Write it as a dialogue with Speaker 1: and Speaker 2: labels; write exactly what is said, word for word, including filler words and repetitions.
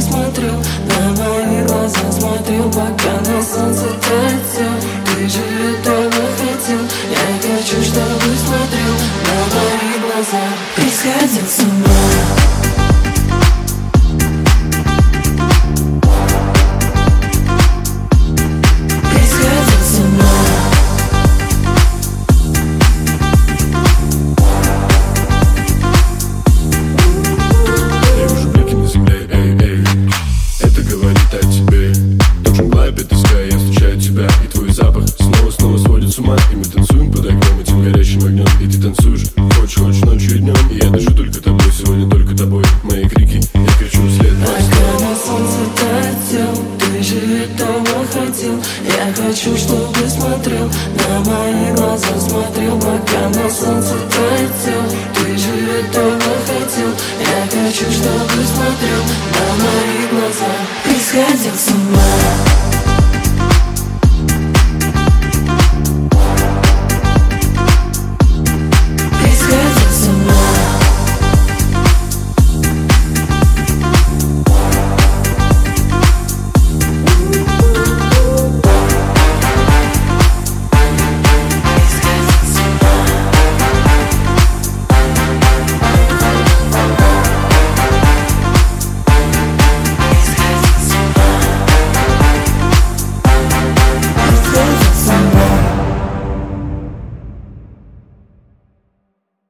Speaker 1: смотрел, на мои глаза смотрел, пока на солнце тает всё. Ты же этого хотел, я хочу, чтобы смотрел на мои глаза и сходил с ума.
Speaker 2: И мы танцуем под огнем, этим горящим огнем. И ты танцуешь, хочешь, хочешь ночью и днем. И я дышу только тобой, сегодня только тобой. Мои крики, я кричу вслед.
Speaker 1: Пока на солнце тает всё, ты же этого хотел. Я хочу, чтобы смотрел, на мои глаза смотрел, пока на солнце тает.